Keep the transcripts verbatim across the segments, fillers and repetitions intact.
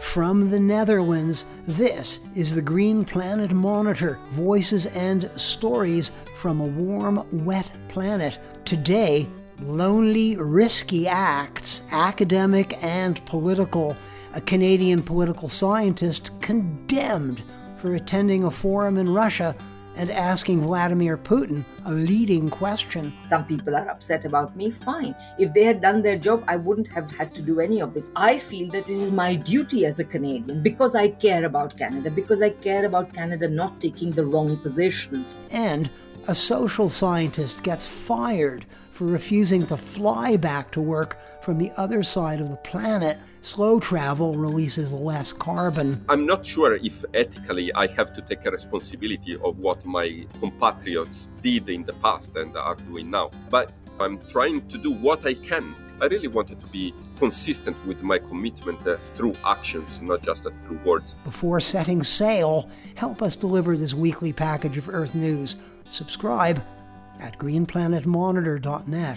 From the Netherlands, this is the Green Planet Monitor, voices and stories from a warm, wet planet. Today, lonely, risky acts, academic and political. A Canadian political scientist condemned for attending a forum in Russia and asking Vladimir Putin a leading question. Some people are upset about me, fine. If they had done their job, I wouldn't have had to do any of this. I feel that this is my duty as a Canadian because I care about Canada, because I care about Canada not taking the wrong positions. And a social scientist gets fired for refusing to fly back to work from the other side of the planet. Slow travel releases less carbon. I'm not sure if ethically I have to take a responsibility of what my compatriots did in the past and are doing now. But I'm trying to do what I can. I really wanted to be consistent with my commitment uh, through actions, not just uh, through words. Before setting sail, help us deliver this weekly package of Earth news. Subscribe at green planet monitor dot net.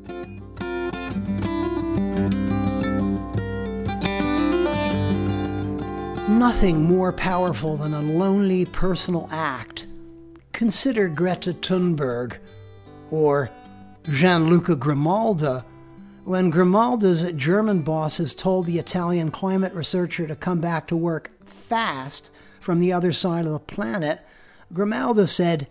Nothing more powerful than a lonely personal act. Consider Greta Thunberg or Gianluca Grimaldi. When Grimaldi's German bosses told the Italian climate researcher to come back to work fast from the other side of the planet, Grimaldi said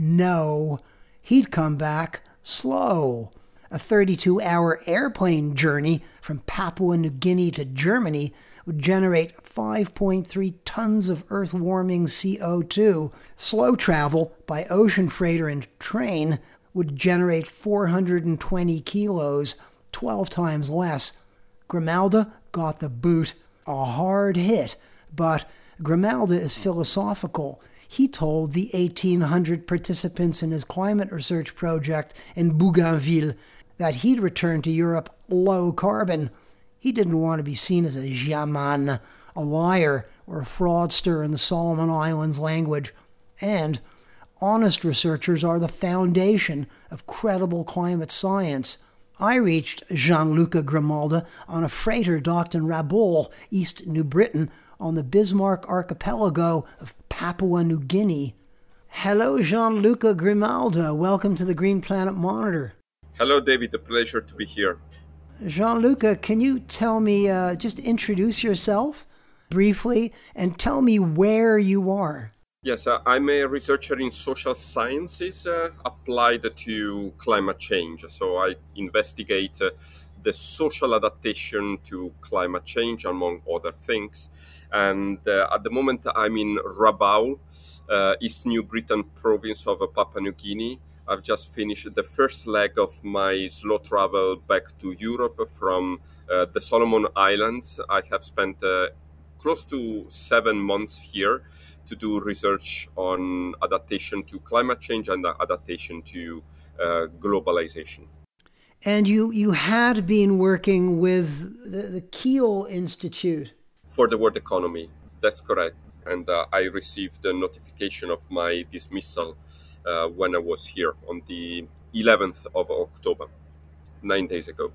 no, he'd come back slow. A thirty-two hour airplane journey from Papua New Guinea to Germany would generate five point three tons of Earth-warming C O two. Slow travel by ocean freighter and train would generate four hundred twenty kilos, twelve times less. Grimaldi got the boot. A hard hit, but Grimaldi is philosophical. He told the eighteen hundred participants in his climate research project in Bougainville that he'd return to Europe low carbon. He didn't want to be seen as a jaman, a liar, or a fraudster in the Solomon Islands language. And honest researchers are the foundation of credible climate science. I reached Gianluca Grimaldi on a freighter docked in Rabaul, East New Britain, on the Bismarck archipelago of Papua New Guinea. Hello, Gianluca Grimaldi. Welcome to the Green Planet Monitor. Hello, David. A pleasure to be here. Gianluca, can you tell me, uh, just introduce yourself briefly and tell me where you are? Yes, uh, I'm a researcher in social sciences uh, applied to climate change. So I investigate uh, the social adaptation to climate change, among other things. And uh, at the moment, I'm in Rabaul, uh, East New Britain province of uh, Papua New Guinea. I've just finished the first leg of my slow travel back to Europe from uh, the Solomon Islands. I have spent uh, close to seven months here to do research on adaptation to climate change and adaptation to uh, globalization. And you, you had been working with the, the Kiel Institute. For the world economy, that's correct. And uh, I received the notification of my dismissal Uh, when I was here on the eleventh of October, nine days ago.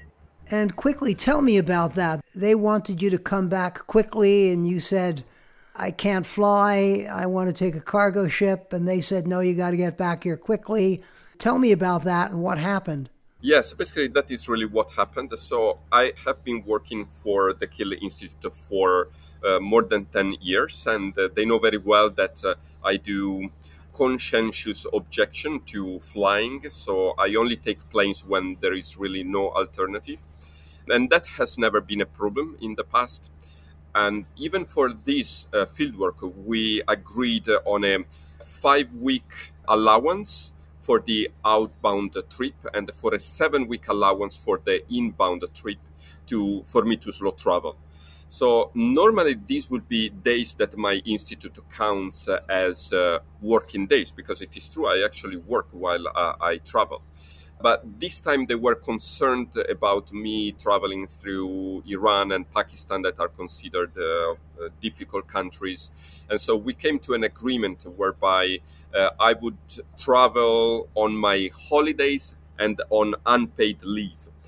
And quickly, tell me about that. They wanted you to come back quickly, and you said, I can't fly, I want to take a cargo ship, and they said, no, you got to get back here quickly. Tell me about that and what happened. Yes, basically that is really what happened. So I have been working for the Kiel Institute for uh, more than ten years, and uh, they know very well that uh, I do conscientious objection to flying, so I only take planes when there is really no alternative, and that has never been a problem in the past. And even for this uh, fieldwork, we agreed on a five-week allowance for the outbound trip and for a seven-week allowance for the inbound trip to for me to slow travel. So normally these would be days that my institute counts uh, as uh, working days, because it is true, I actually work while uh, I travel. But this time they were concerned about me traveling through Iran and Pakistan, that are considered uh, uh, difficult countries. And so we came to an agreement whereby uh, I would travel on my holidays and on unpaid leave.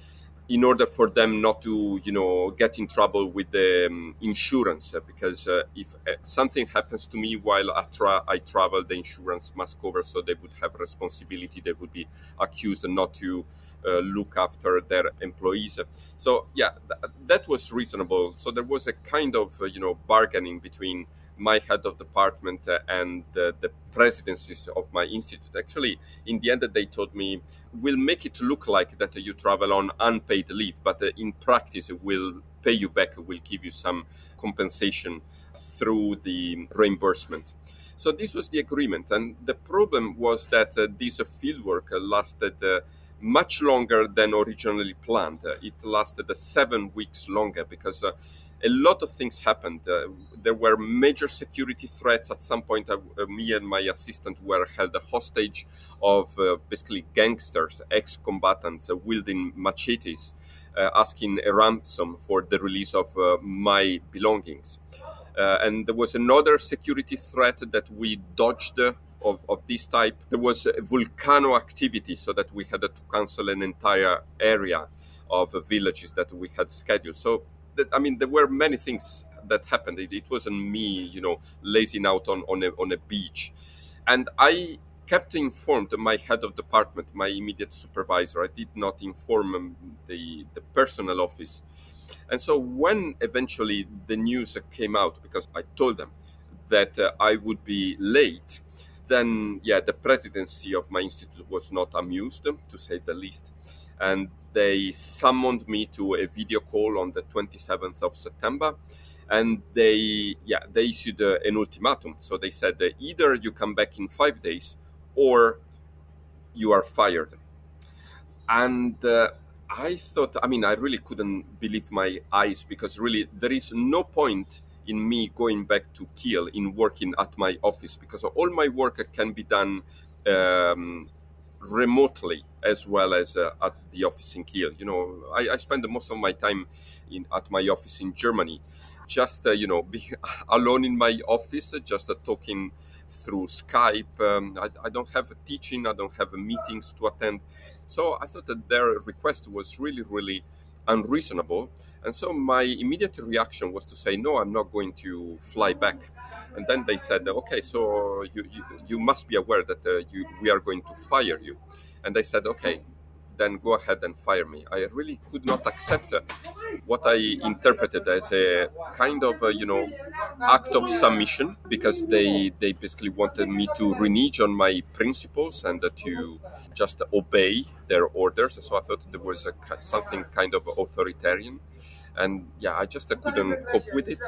in order for them not to, you know, get in trouble with the um, insurance, uh, because uh, if uh, something happens to me while I, tra- I travel, the insurance must cover, so they would have responsibility. They would be accused not to uh, look after their employees. So yeah, th- that was reasonable. So there was a kind of, uh, you know, bargaining between my head of department uh, and uh, the presidencies of my institute. Actually, in the end, they told me, we'll make it look like that you travel on unpaid leave, but uh, in practice, we'll pay you back, we'll give you some compensation through the reimbursement. So this was the agreement. And the problem was that uh, this uh, fieldwork uh, lasted uh, much longer than originally planned. Uh, it lasted uh, seven weeks longer because uh, a lot of things happened. Uh, there were major security threats. At some point, uh, uh, me and my assistant were held hostage of uh, basically gangsters, ex-combatants uh, wielding machetes, uh, asking a ransom for the release of uh, my belongings. Uh, and there was another security threat that we dodged uh, of, of this type. There was a volcano activity, so that we had to cancel an entire area of uh, villages that we had scheduled. So, that, I mean, there were many things that happened. It, it wasn't me, you know, lazing out on, on, a, on a beach. And I kept informed my head of department, my immediate supervisor. I did not inform um, the, the personnel office. And so when eventually the news came out, because I told them that uh, I would be late, then, yeah, the presidency of my institute was not amused, to say the least. And they summoned me to a video call on the twenty-seventh of September. And they, yeah, they issued uh, an ultimatum. So they said that either you come back in five days or you are fired. And uh, I thought, I mean, I really couldn't believe my eyes, because really there is no point in me going back to Kiel in working at my office, because all my work can be done um, remotely as well as uh, at the office in Kiel. You know, I, I spend most of my time in at my office in Germany, just, uh, you know, being alone in my office, just uh, talking through Skype. Um, I, I don't have a teaching, I don't have meetings to attend. So I thought that their request was really, really unreasonable. And so my immediate reaction was to say, no, I'm not going to fly back. And then they said, okay, so you you, you must be aware that uh, you, we are going to fire you. And they said, okay, then go ahead and fire me. I really could not accept uh, what I interpreted as a kind of, uh, you know, act of submission, because they, they basically wanted me to renege on my principles and uh, to just obey their orders. So I thought there was a, something kind of authoritarian. And yeah, I just uh, couldn't cope with it.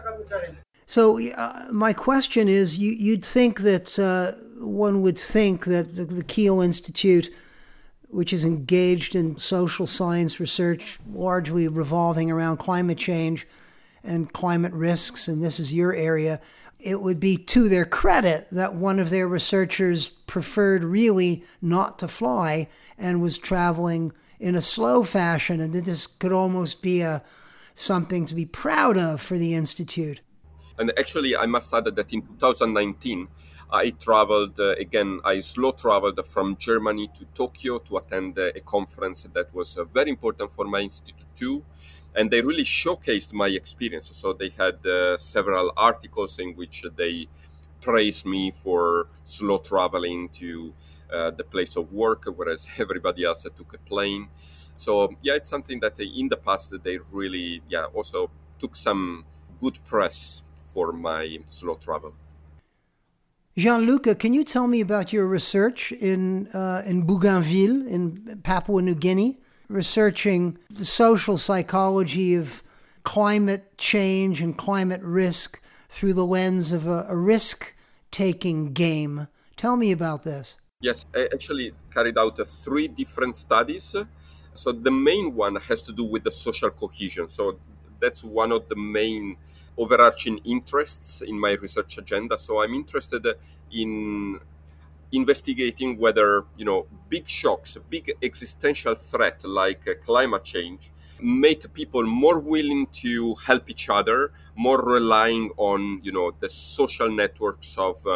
So uh, my question is, you, you'd think that uh, one would think that the, the Kiel Institute, which is engaged in social science research, largely revolving around climate change and climate risks, and this is your area, it would be to their credit that one of their researchers preferred really not to fly and was traveling in a slow fashion, and that this could almost be a something to be proud of for the Institute. And actually, I must add that in two thousand nineteen, I traveled, uh, again, I slow traveled from Germany to Tokyo to attend uh, a conference that was uh, very important for my institute too. And they really showcased my experience. So they had uh, several articles in which they praised me for slow traveling to uh, the place of work, whereas everybody else uh, took a plane. So yeah, it's something that uh, in the past they really, yeah, also took some good press for my slow travel. Gianluca, can you tell me about your research in uh, in Bougainville in Papua New Guinea, researching the social psychology of climate change and climate risk through the lens of a, a risk-taking game? Tell me about this. Yes, I actually carried out uh, three different studies. So the main one has to do with the social cohesion. So that's one of the main overarching interests in my research agenda. So I'm interested in investigating whether, you know, big shocks, big existential threat like uh, climate change make people more willing to help each other, more relying on, you know, the social networks of uh,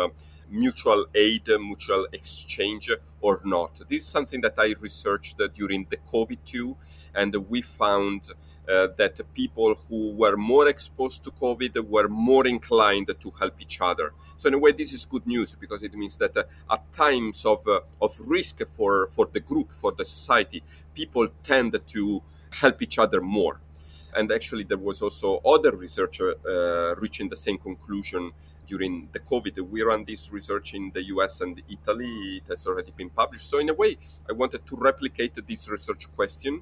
mutual aid, mutual exchange or not. This is something that I researched during the COVID too, and we found uh, that people who were more exposed to COVID were more inclined to help each other. So in a way, this is good news, because it means that uh, at times of uh, of risk for, for the group, for the society, people tend to help each other more. And actually, there was also other research uh, reaching the same conclusion during the COVID. We ran this research in the U S and Italy. It has already been published. So in a way, I wanted to replicate this research question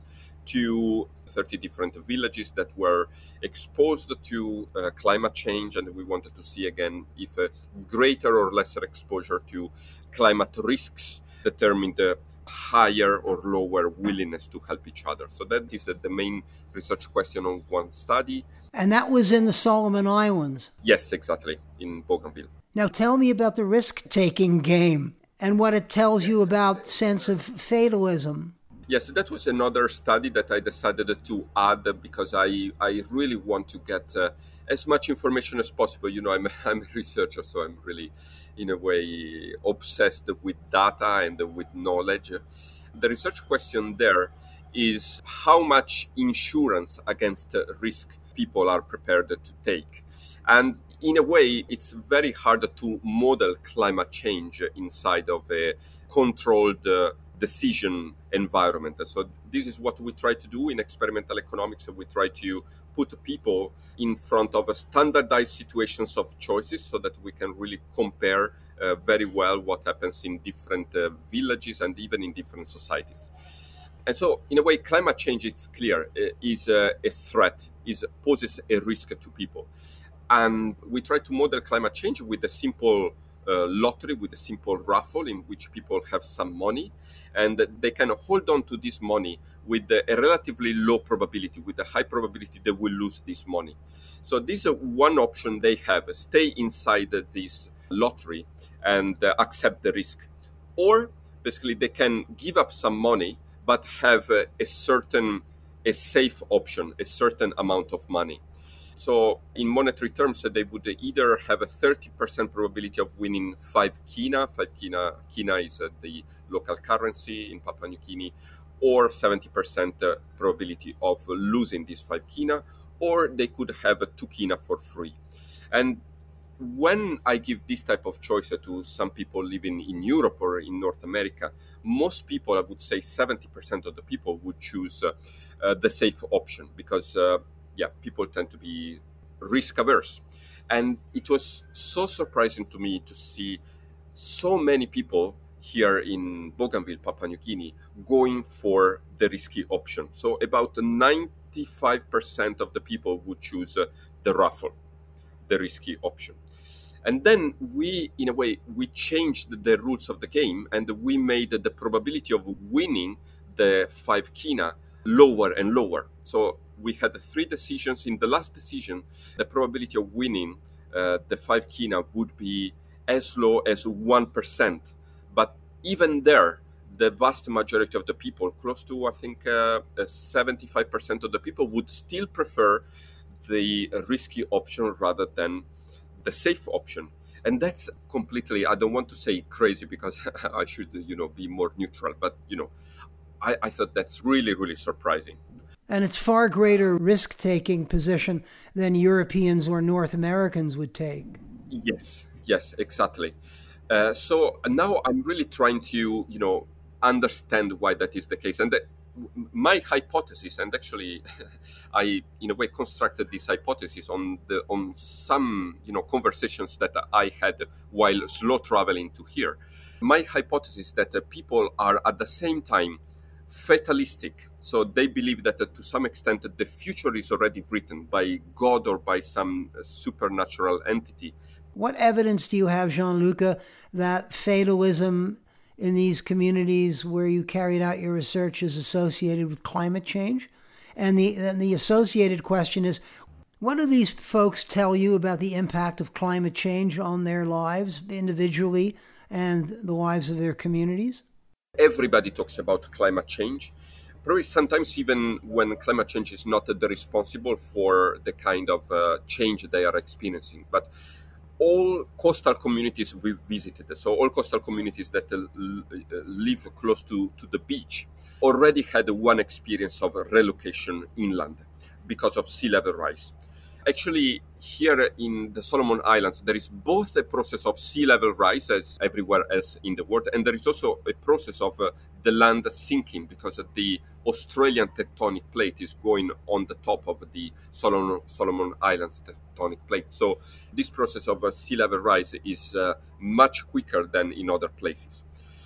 to thirty different villages that were exposed to uh, climate change. And we wanted to see again if a greater or lesser exposure to climate risks determined the higher or lower willingness to help each other. So that is the main research question on one study. And that was in the Solomon Islands? Yes, exactly, in Bougainville. Now tell me about the risk-taking game and what it tells you about sense of fatalism. Yes, that was another study that I decided to add because I, I really want to get uh, as much information as possible. You know, I'm, I'm a researcher, so I'm really, in a way, obsessed with data and with knowledge. The research question there is how much insurance against risk people are prepared to take. And in a way, it's very hard to model climate change inside of a controlled uh, decision environment. So this is what we try to do in experimental economics. We try to put people in front of a standardized situations of choices so that we can really compare uh, very well what happens in different uh, villages and even in different societies. And so, in a way, climate change, it's clear, uh, is a, a threat, is poses a risk to people. And we try to model climate change with a simple uh, lottery, with a simple raffle in which people have some money, and they can hold on to this money with a relatively low probability, with a high probability they will lose this money. So this is one option they have, stay inside this lottery and uh, accept the risk. Or basically they can give up some money, but have a, a certain, a safe option, a certain amount of money. So in monetary terms, they would either have a thirty percent probability of winning five kina, five kina, kina is uh, the local currency in Papua New Guinea, or seventy percent uh, probability of losing this five kina, or they could have a two kina for free. And when I give this type of choice to some people living in Europe or in North America, most people, I would say seventy percent of the people would choose uh, uh, the safe option because uh, yeah, people tend to be risk averse. And it was so surprising to me to see so many people here in Bougainville, Papua New Guinea, going for the risky option. So about ninety-five percent of the people would choose uh, the raffle, the risky option. And then we, in a way, we changed the rules of the game and we made the probability of winning the five kina lower and lower. So we had three decisions. In the last decision, the probability of winning uh, the five kina would be as low as one percent. But even there, the vast majority of the people, close to, I think, uh, seventy-five percent of the people would still prefer the risky option rather than the safe option. And that's completely, I don't want to say crazy because I should, you know, be more neutral. But, you know, I, I thought that's really, really surprising. And it's far greater risk-taking position than Europeans or North Americans would take. Yes, yes, exactly. Uh, so now I'm really trying to, you know, understand why that is the case. And the, my hypothesis, and actually I, in a way, constructed this hypothesis on the on some, you know, conversations that I had while slow traveling to here. My hypothesis is that uh, people are at the same time fatalistic. So they believe that uh, to some extent the future is already written by God or by some uh, supernatural entity. What evidence do you have, Gianluca, that fatalism in these communities where you carried out your research is associated with climate change? And the, and the associated question is, what do these folks tell you about the impact of climate change on their lives individually and the lives of their communities? Everybody talks about climate change. Probably sometimes even when climate change is not the responsible for the kind of uh, change they are experiencing. But all coastal communities we visited, so all coastal communities that uh, live close to, to the beach, already had one experience of relocation inland because of sea level rise. Actually, here in the Solomon Islands, there is both a process of sea level rise as everywhere else in the world, and there is also a process of uh, the land sinking because the Australian tectonic plate is going on the top of the Solomon, Solomon Islands tectonic plate. So this process of uh, sea level rise is uh, much quicker than in other places.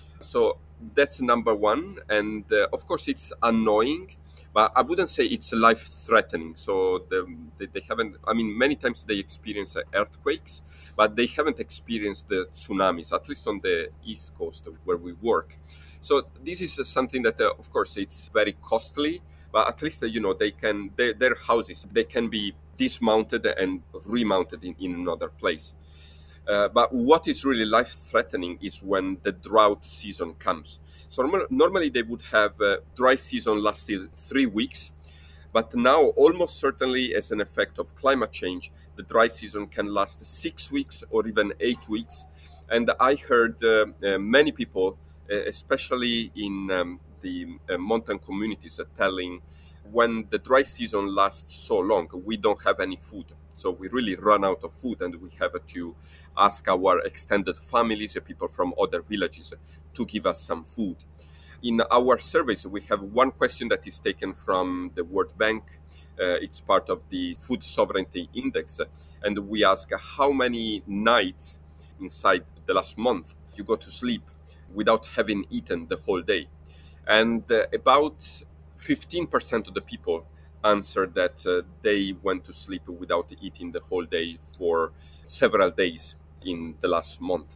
So that's number one. And uh, of course, it's annoying, but I wouldn't say it's life-threatening. So the, they, they haven't, I mean, many times they experience earthquakes, but they haven't experienced the tsunamis, at least on the East Coast where we work. So this is something that, uh, of course, it's very costly, but at least, uh, you know, they can, they, their houses, they can be dismounted and remounted in, in another place. Uh, but what is really life-threatening is when the drought season comes. So normal, normally they would have a dry season lasting three weeks, but now almost certainly as an effect of climate change, the dry season can last six weeks or even eight weeks. And I heard uh, uh, many people, uh, especially in um, the uh, mountain communities, uh, telling when the dry season lasts so long, we don't have any food. So we really run out of food, and we have to ask our extended families, people from other villages, to give us some food. In our surveys, we have one question that is taken from the World Bank. Uh, it's part of the Food Sovereignty Index. And we ask how many nights inside the last month you go to sleep without having eaten the whole day. And uh, about fifteen percent of the people answered that uh, they went to sleep without eating the whole day for several days in the last month.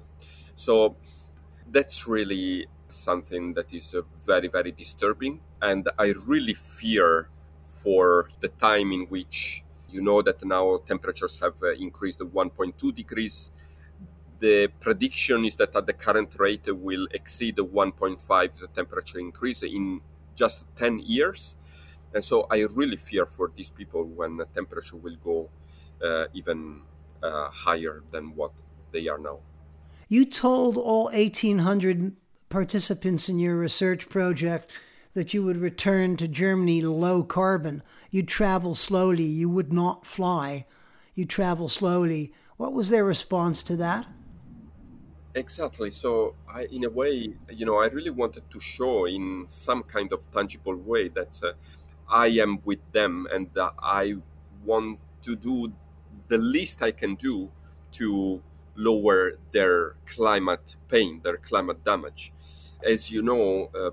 So that's really something that is uh, very, very disturbing. And I really fear for the time in which, you know, that now temperatures have uh, increased one point two degrees. The prediction is that at the current rate will exceed the one point five temperature increase in just ten years. And so I really fear for these people when the temperature will go uh, even uh, higher than what they are now. You told all eighteen hundred participants in your research project that you would return to Germany low carbon. You'd travel slowly. You would not fly. You'd travel slowly. What was their response to that? Exactly. So I, in a way, you know, I really wanted to show in some kind of tangible way that uh, I am with them, and uh, I want to do the least I can do to lower their climate pain, their climate damage. As you know, uh,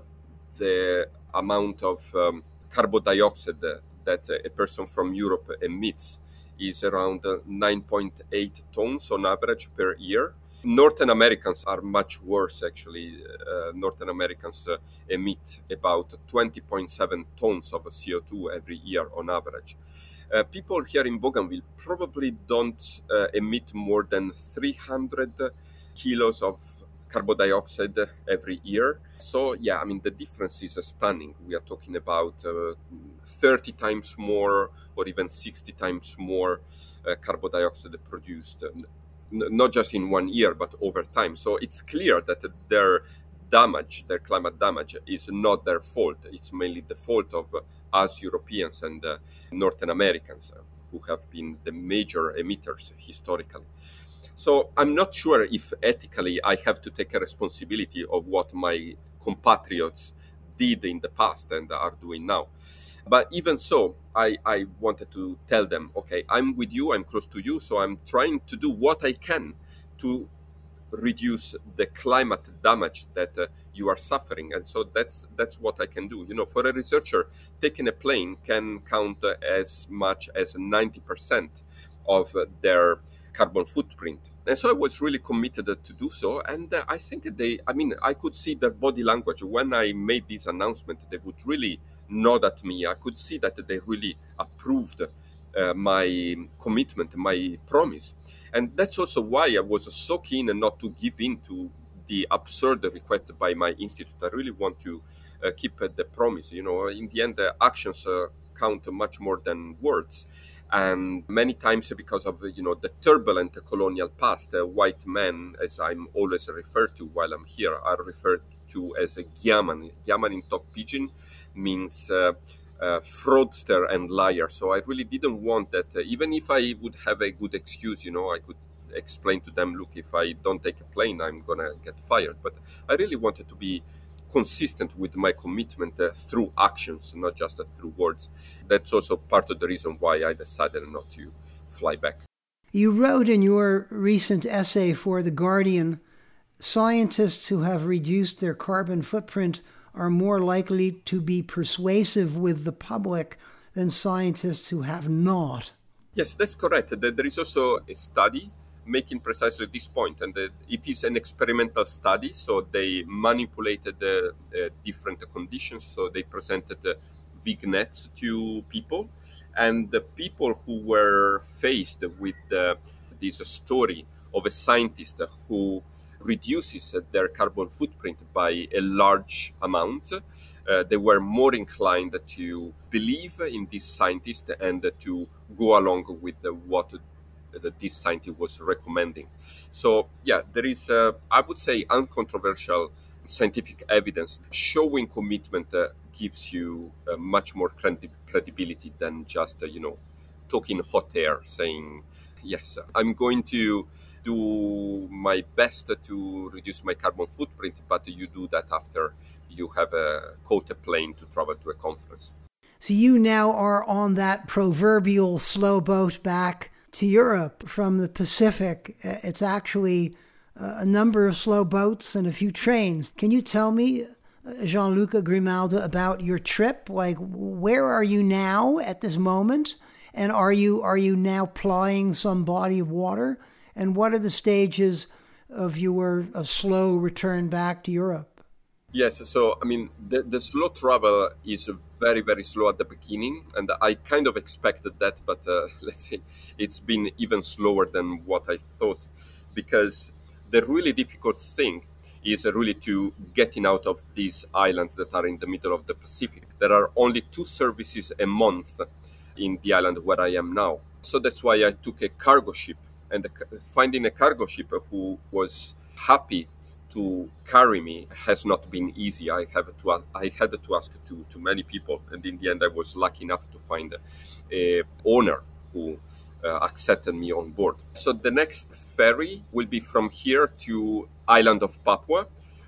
the amount of um, carbon dioxide that, that a person from Europe emits is around uh, nine point eight tons on average per year. Northern Americans are much worse, actually. Uh, Northern Americans uh, emit about twenty point seven tons of C O two every year on average. Uh, people here in Bougainville probably don't uh, emit more than three hundred kilos of carbon dioxide every year. So, yeah, I mean, the difference is uh, stunning. We are talking about uh, thirty times more or even sixty times more uh, carbon dioxide produced. Uh, not just in one year, but over time. So it's clear that their damage, their climate damage, is not their fault. It's mainly the fault of uh, us Europeans and uh, Northern Americans, uh, who have been the major emitters historically. So I'm not sure if ethically I have to take a responsibility of what my compatriots did in the past and are doing now. But even so, I, I wanted to tell them, okay, I'm with you, I'm close to you, so I'm trying to do what I can to reduce the climate damage that uh, you are suffering. And so that's that's what I can do. You know, for a researcher, taking a plane can count uh, as much as ninety percent of uh, their carbon footprint. And so I was really committed to do so. And uh, I think that they, I mean, I could see their body language. When I made this announcement, they would really nod at me. I could see that they really approved uh, my commitment, my promise. And that's also why I was so keen not to give in to the absurd request by my institute. I really want to uh, keep uh, the promise. You know, in the end, the actions uh, count much more than words. And many times, because of you know the turbulent colonial past, uh, white men, as I'm always referred to while I'm here, are referred to as a Gyaman. Gyaman in Tok Pidgin means uh, uh, fraudster and liar. So I really didn't want that. Uh, even if I would have a good excuse, you know, I could explain to them, look, if I don't take a plane, I'm gonna get fired. But I really wanted to be consistent with my commitment uh, through actions, not just uh, through words. That's also part of the reason why I decided not to fly back. You wrote in your recent essay for The Guardian, scientists who have reduced their carbon footprint are more likely to be persuasive with the public than scientists who have not. Yes, that's correct. There is also a study making precisely this point, and it is an experimental study. So they manipulated the uh, different conditions. So they presented uh, vignettes to people, and the people who were faced with uh, this story of a scientist who reduces their carbon footprint by a large amount, uh, they were more inclined to believe in this scientist and to go along with the, what that this scientist was recommending. So, yeah, there is, uh, I would say, uncontroversial scientific evidence showing commitment uh, gives you uh, much more credi- credibility than just, uh, you know, talking hot air, saying, yes, I'm going to do my best to reduce my carbon footprint, but you do that after you have uh, caught a plane to travel to a conference. So you now are on that proverbial slow boat back to Europe from the Pacific. It's actually a number of slow boats and a few trains. Can you tell me, Gianluca Grimaldi, about your trip? Like, where are you now at this moment? And are you are you now plying some body of water? And what are the stages of your uh, slow return back to Europe? Yes, so I mean, the, the slow travel is very, very slow at the beginning, and I kind of expected that, but uh, let's say it's been even slower than what I thought, because the really difficult thing is really to getting out of these islands that are in the middle of the Pacific. There are only two services a month in the island where I am now. So that's why I took a cargo ship, and the, finding a cargo ship who was happy to carry me has not been easy. I have to I had to ask to, to many people, and in the end I was lucky enough to find a, a owner who uh, accepted me on board. So the next ferry will be from here to island of Papua.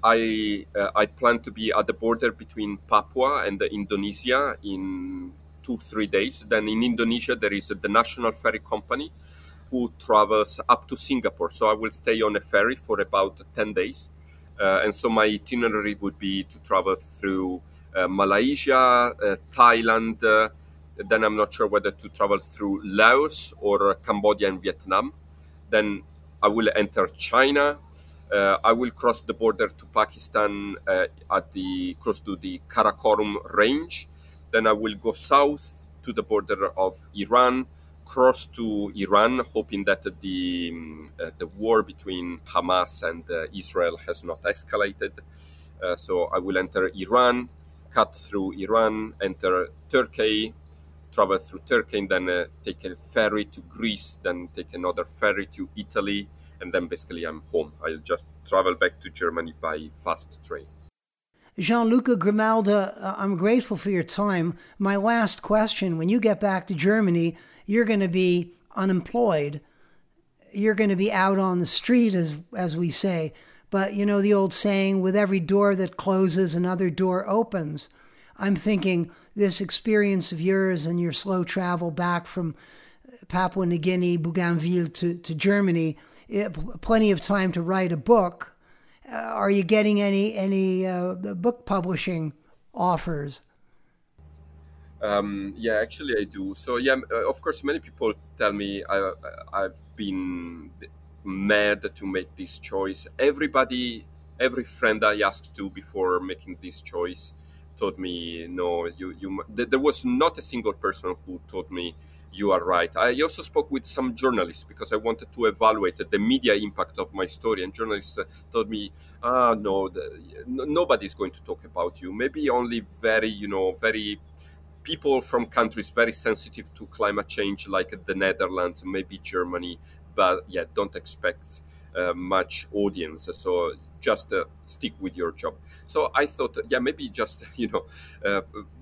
I uh, I plan to be at the border between Papua and Indonesia in two three days. Then in Indonesia there is the National Ferry Company who travels up to Singapore. So I will stay on a ferry for about ten days. Uh, and so my itinerary would be to travel through uh, Malaysia, uh, Thailand, uh, then I'm not sure whether to travel through Laos or Cambodia and Vietnam. Then I will enter China. Uh, I will cross the border to Pakistan uh, at the close to the Karakoram range. Then I will go south to the border of Iran, cross to Iran, hoping that the uh, the war between Hamas and uh, Israel has not escalated. Uh, so I will enter Iran, cut through Iran, enter Turkey, travel through Turkey, and then uh, take a ferry to Greece, then take another ferry to Italy, and then basically I'm home. I'll just travel back to Germany by fast train. Gianluca Grimaldi, uh, I'm grateful for your time. My last question, when you get back to Germany, you're going to be unemployed. You're going to be out on the street, as as we say. But, you know, the old saying, with every door that closes, another door opens. I'm thinking this experience of yours and your slow travel back from Papua New Guinea, Bougainville to, to Germany, it, plenty of time to write a book. Uh, are you getting any, any uh, book publishing offers? Um, yeah, actually I do. So yeah, uh, of course, many people tell me I, I've been mad to make this choice. Everybody, every friend I asked to before making this choice told me, no, you, you, there was not a single person who told me you are right. I also spoke with some journalists because I wanted to evaluate the media impact of my story. And journalists uh, told me, ah, no, the, no, nobody's going to talk about you. Maybe only very, you know, very people from countries very sensitive to climate change, like the Netherlands, maybe Germany, but yeah, don't expect uh, much audience. So just uh, stick with your job. So I thought, yeah, maybe just, you know, uh,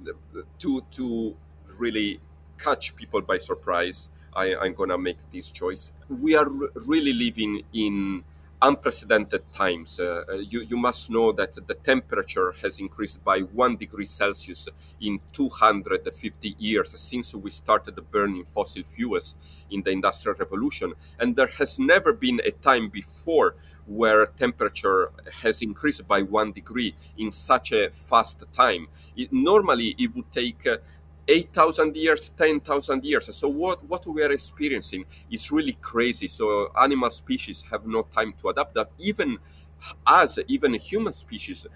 to to really catch people by surprise, I, I'm going to make this choice. We are r- really living in unprecedented times. Uh, you, you must know that the temperature has increased by one degree Celsius in two hundred fifty years since we started burning fossil fuels in the Industrial Revolution. And there has never been a time before where temperature has increased by one degree in such a fast time. It, normally, it would take uh, eight thousand years, ten thousand years. So what, what we are experiencing is really crazy. So animal species have no time to adapt. That even us, even human species,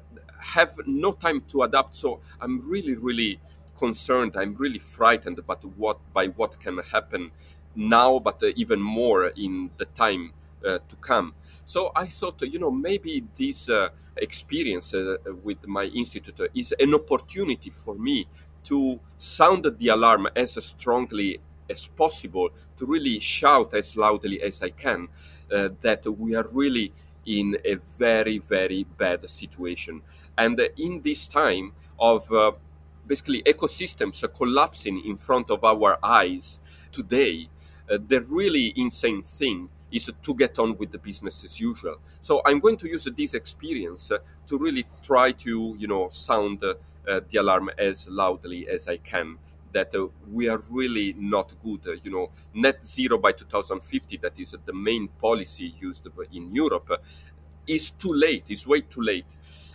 have no time to adapt. So I'm really, really concerned. I'm really frightened about what by what can happen now, but uh, even more in the time uh, to come. So I thought, you know, maybe this uh, experience uh, with my institute is an opportunity for me to sound the alarm as strongly as possible, to really shout as loudly as I can uh, that we are really in a very, very bad situation. And uh, in this time of uh, basically ecosystems collapsing in front of our eyes today, uh, the really insane thing is to get on with the business as usual. So I'm going to use this experience uh, to really try to, you know, sound uh, uh, the alarm as loudly as I can, that uh, we are really not good. Uh, you know, net zero by two thousand fifty, that is uh, the main policy used in Europe, uh, is too late, is way too late.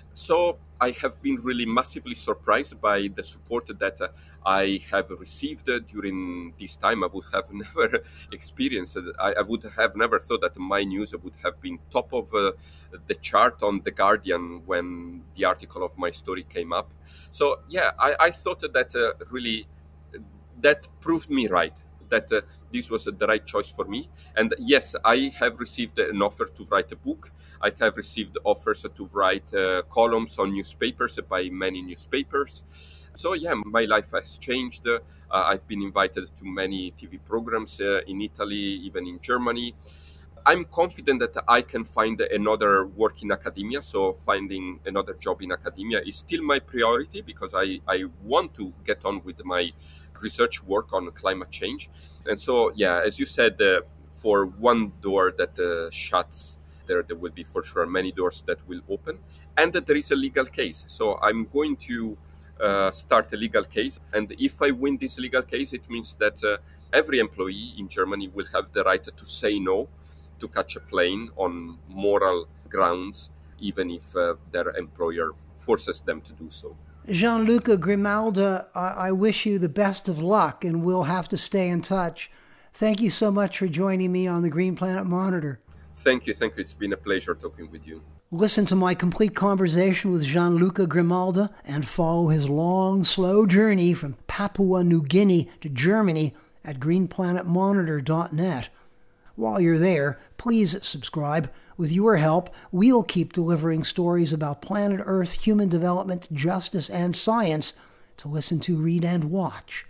So I have been really massively surprised by the support that uh, I have received uh, during this time. I would have never experienced it. I, I would have never thought that my news would have been top of uh, the chart on The Guardian when the article of my story came up. So yeah, I, I thought that uh, really that proved me right, that uh, this was uh, the right choice for me. And yes, I have received an offer to write a book. I have received offers to write uh, columns on newspapers by many newspapers. So yeah, my life has changed. Uh, I've been invited to many T V programs uh, in Italy, even in Germany. I'm confident that I can find another work in academia. So finding another job in academia is still my priority, because I, I want to get on with my research work on climate change. And so, yeah, as you said, uh, for one door that uh, shuts, there, there will be for sure many doors that will open. And that there is a legal case. So I'm going to uh, start a legal case. And if I win this legal case, it means that uh, every employee in Germany will have the right to say no to catch a plane on moral grounds, even if uh, their employer forces them to do so. Gianluca Grimaldi, I-, I wish you the best of luck, and we'll have to stay in touch. Thank you so much for joining me on the Green Planet Monitor. Thank you, thank you. It's been a pleasure talking with you. Listen to my complete conversation with Gianluca Grimaldi and follow his long, slow journey from Papua New Guinea to Germany at green planet monitor dot net. While you're there, please subscribe. With your help, we'll keep delivering stories about planet Earth, human development, justice, and science to listen to, read, and watch.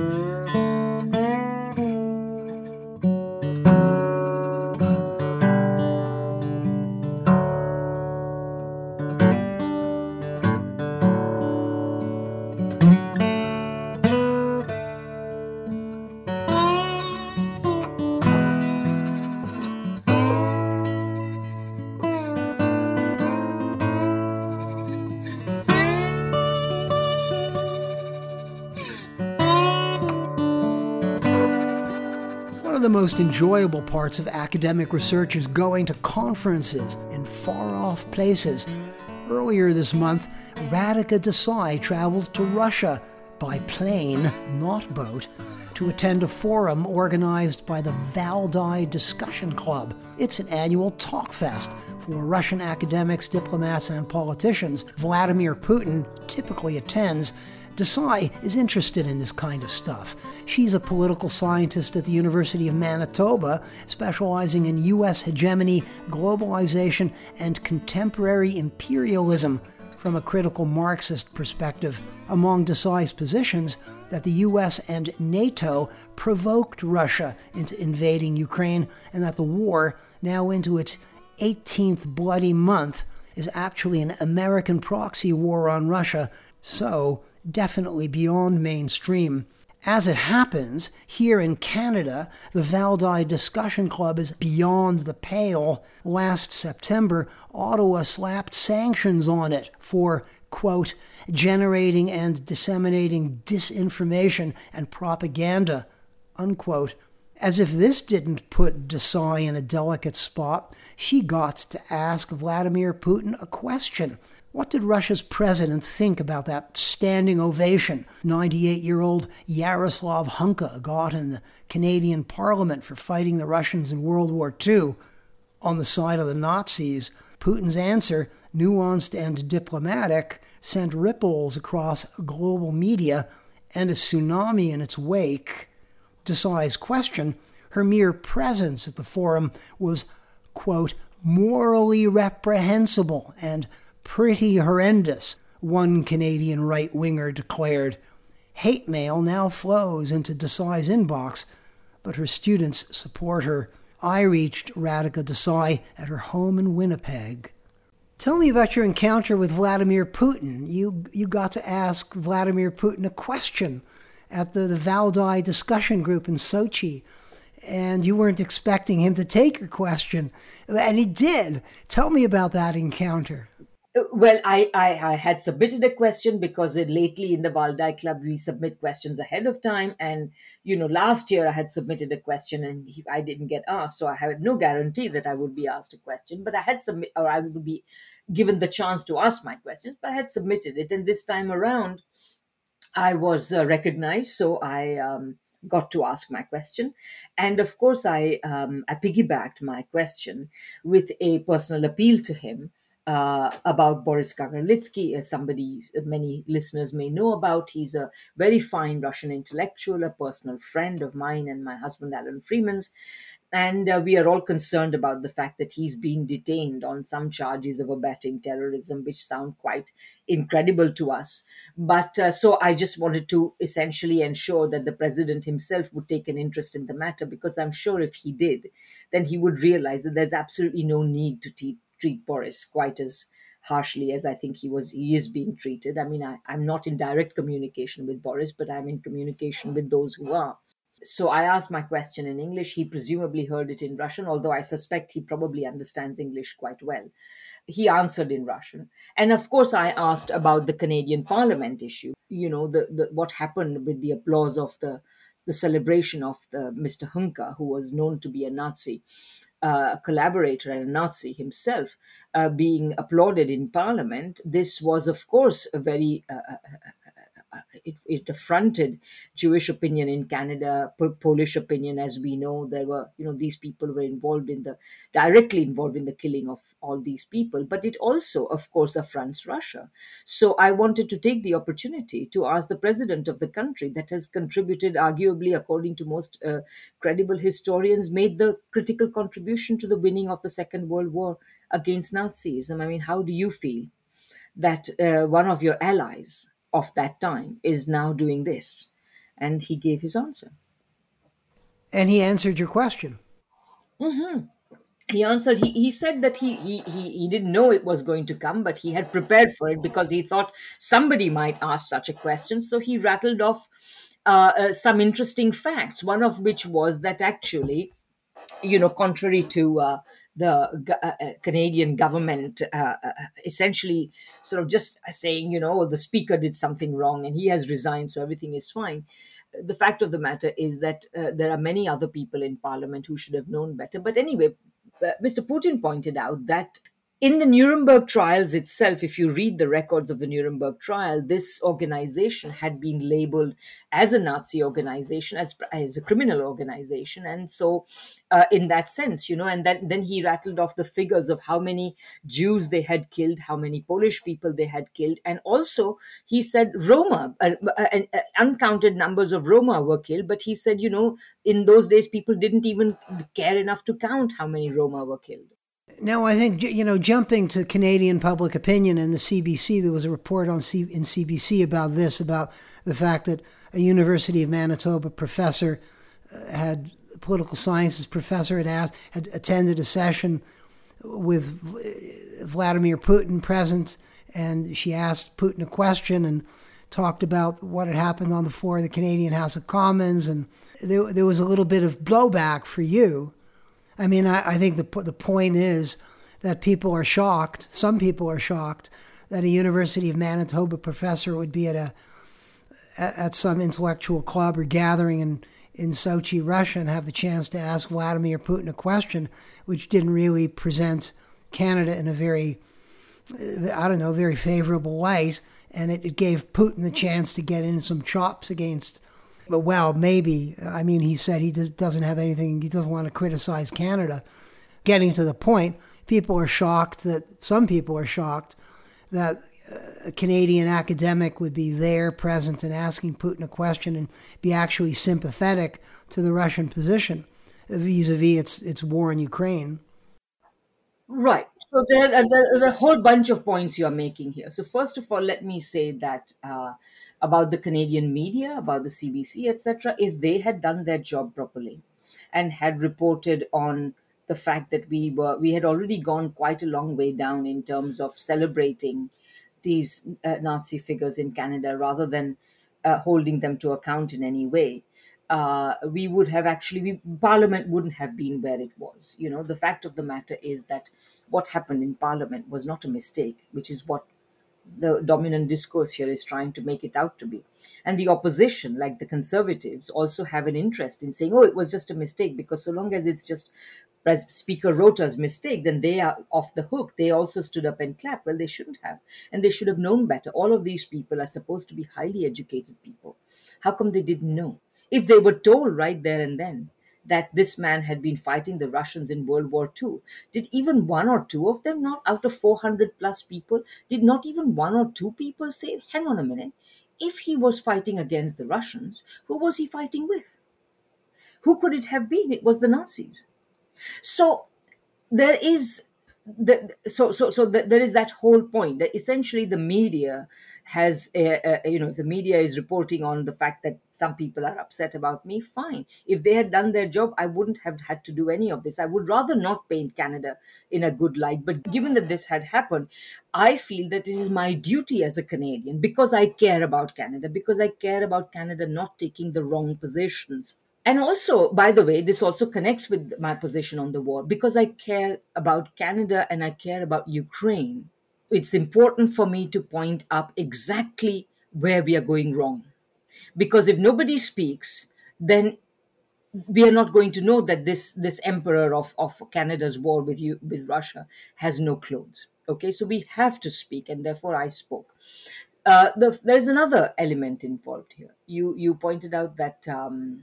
One of the most enjoyable parts of academic research is going to conferences in far-off places. Earlier this month, Radhika Desai traveled to Russia by plane, not boat, to attend a forum organized by the Valdai Discussion Club. It's an annual talk fest for Russian academics, diplomats, and politicians. Vladimir Putin typically attends. Desai is interested in this kind of stuff. She's a political scientist at the University of Manitoba, specializing in U S hegemony, globalization, and contemporary imperialism. from a critical Marxist perspective among Desai's positions that the U S and NATO provoked Russia into invading Ukraine and that the war, now into its eighteenth bloody month, is actually an American proxy war on Russia, so definitely beyond mainstream. As it happens, here in Canada, the Valdai Discussion Club is beyond the pale. Last September, Ottawa slapped sanctions on it for, quote, generating and disseminating disinformation and propaganda, unquote. As if this didn't put Desai in a delicate spot, she got to ask Vladimir Putin a question. What did Russia's president think about that standing ovation ninety-eight-year-old Yaroslav Hunka got in the Canadian Parliament for fighting the Russians in World War Two on the side of the Nazis? Putin's answer, nuanced and diplomatic, sent ripples across global media and a tsunami in its wake. Desai's question, her mere presence at the forum, was, quote, morally reprehensible and pretty horrendous, one Canadian right-winger declared. Hate mail now flows into Desai's inbox, but her students support her. I reached Radhika Desai at her home in Winnipeg. Tell me about your encounter with Vladimir Putin. You you got to ask Vladimir Putin a question at the, the Valdai discussion group in Sochi, and you weren't expecting him to take your question, and he did. Tell me about that encounter. Well, I, I, I had submitted a question because it, lately in the Valdai Club, we submit questions ahead of time. And, you know, last year I had submitted a question and he, I didn't get asked. So I had no guarantee that I would be asked a question, but I had submit, or I would be given the chance to ask my questions, but I had submitted it. And this time around, I was uh, recognized. So I um, got to ask my question. And of course, I, um, I piggybacked my question with a personal appeal to him. Uh, about Boris Kagarlitsky, as somebody many listeners may know about. He's a very fine Russian intellectual, a personal friend of mine and my husband Alan Freeman's. And uh, we are all concerned about the fact that he's being detained on some charges of abetting terrorism, which sound quite incredible to us. But uh, so I just wanted to essentially ensure that the president himself would take an interest in the matter, because I'm sure if he did, then he would realize that there's absolutely no need to teach treat Boris quite as harshly as I think he was he is being treated. I mean, I, I'm not in direct communication with Boris, but I'm in communication with those who are. So I asked my question in English. He presumably heard it in Russian, although I suspect he probably understands English quite well. He answered in Russian. And of course, I asked about the Canadian Parliament issue, you know, the, the what happened with the applause of the, the celebration of the Mister Hunka, who was known to be a Nazi. Uh, a collaborator and a Nazi himself, uh, being applauded in Parliament. This was, of course, a very, uh, uh, uh, it, it affronted Jewish opinion in Canada, po- Polish opinion, as we know. There were, you know, these people were involved in the, directly involved in the killing of all these people. But it also, of course, affronts Russia. So I wanted to take the opportunity to ask the president of the country that has contributed, arguably, according to most uh, credible historians, made the critical contribution to the winning of the Second World War against Nazism. I mean, how do you feel that uh, one of your allies of that time is now doing this? And he gave his answer. And he answered your question. Mm-hmm. He answered, he, he said that he, he, he, he didn't know it was going to come, but he had prepared for it because he thought somebody might ask such a question. So he rattled off uh, uh, some interesting facts, one of which was that actually, you know, contrary to uh, the uh, Canadian government uh, uh, essentially sort of just saying, you know, the speaker did something wrong and he has resigned, so everything is fine. The fact of the matter is that uh, there are many other people in Parliament who should have known better. But anyway, uh, Mister Putin pointed out that in the Nuremberg trials itself, if you read the records of the Nuremberg trial, this organization had been labeled as a Nazi organization, as, as a criminal organization. And so uh, in that sense, you know, and that, then he rattled off the figures of how many Jews they had killed, how many Polish people they had killed. And also he said Roma, uh, uh, uh, uncounted numbers of Roma were killed. But he said, you know, in those days, people didn't even care enough to count how many Roma were killed. Now, I think, you know, jumping to Canadian public opinion and the C B C, there was a report on C- in C B C about this, about the fact that a University of Manitoba professor uh, had, a political sciences professor had, asked, had attended a session with Vladimir Putin present, and she asked Putin a question and talked about what had happened on the floor of the Canadian House of Commons, and there, there was a little bit of blowback for you. I mean, I, I think the the point is that people are shocked, some people are shocked, that a University of Manitoba professor would be at a at some intellectual club or gathering in, in Sochi, Russia, and have the chance to ask Vladimir Putin a question, which didn't really present Canada in a very, I don't know, very favorable light. And it, it gave Putin the chance to get in some chops against, well, maybe. I mean, he said he does, doesn't have anything, he doesn't want to criticize Canada. Getting to the point, people are shocked that, some people are shocked that a Canadian academic would be there present and asking Putin a question and be actually sympathetic to the Russian position vis-a-vis its, its war in Ukraine. Right. So there are, there are a whole bunch of points you are making here. So first of all, let me say that uh, about the Canadian media, about the C B C, et cetera, if they had done their job properly and had reported on the fact that we were, we had already gone quite a long way down in terms of celebrating these uh, Nazi figures in Canada rather than uh, holding them to account in any way. Uh, we would have actually, we, Parliament wouldn't have been where it was. You know, the fact of the matter is that what happened in Parliament was not a mistake, which is what the dominant discourse here is trying to make it out to be. And the opposition, like the Conservatives, also have an interest in saying, oh, it was just a mistake, because so long as it's just as Speaker Rota's mistake, then they are off the hook. They also stood up and clapped. Well, they shouldn't have. And they should have known better. All of these people are supposed to be highly educated people. How come they didn't know? If they were told right there and then that this man had been fighting the Russians in World War Two, did even one or two of them not, out of four hundred plus people, did not even one or two people say, hang on a minute, if he was fighting against the Russians, who was he fighting with? Who could it have been? It was the Nazis. So there is the, so so so the, there is that whole point that essentially the media has a, a, you know, if the media is reporting on the fact that some people are upset about me, fine. If they had done their job, I wouldn't have had to do any of this. I would rather not paint Canada in a good light. But given that this had happened, I feel that this is my duty as a Canadian, because I care about Canada, because I care about Canada not taking the wrong positions. And also, by the way, this also connects with my position on the war, because I care about Canada and I care about Ukraine. It's important for me to point up exactly where we are going wrong. Because if nobody speaks, then we are not going to know that this, this emperor of, of Canada's war with you, with Russia has no clothes. Okay, so we have to speak, and therefore I spoke. Uh, the, there's another element involved here. You, you pointed out that... Um,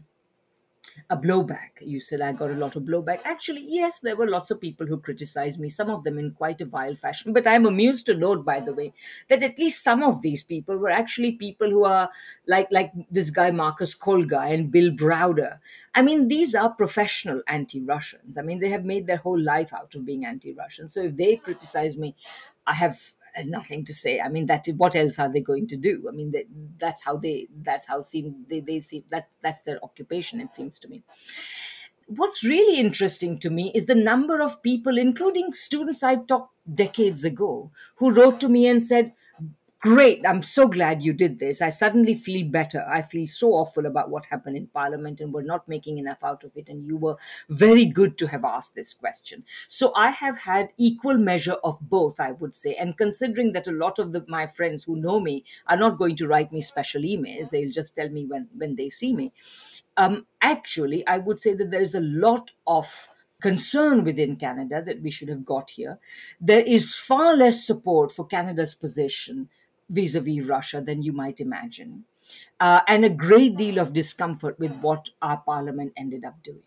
A blowback. You said I got a lot of blowback. Actually, yes, there were lots of people who criticized me, some of them in quite a vile fashion. But I'm amused to note, by the way, that at least some of these people were actually people who are like, like this guy Marcus Kolga and Bill Browder. I mean, these are professional anti-Russians. I mean, they have made their whole life out of being anti-Russian. So if they criticize me, I have nothing to say. I mean, that what else are they going to do? I mean, they, that's how they, that's how seem they, they see that that's their occupation, it seems to me. What's really interesting to me is the number of people, including students I taught decades ago, who wrote to me and said, great, I'm so glad you did this. I suddenly feel better. I feel so awful about what happened in Parliament and we're not making enough out of it. And you were very good to have asked this question. So I have had equal measure of both, I would say. And considering that a lot of the, my friends who know me are not going to write me special emails, they'll just tell me when, when they see me. Um, actually, I would say that there is a lot of concern within Canada that we should have got here. There is far less support for Canada's position vis-a-vis Russia than you might imagine, uh, and a great deal of discomfort with what our parliament ended up doing.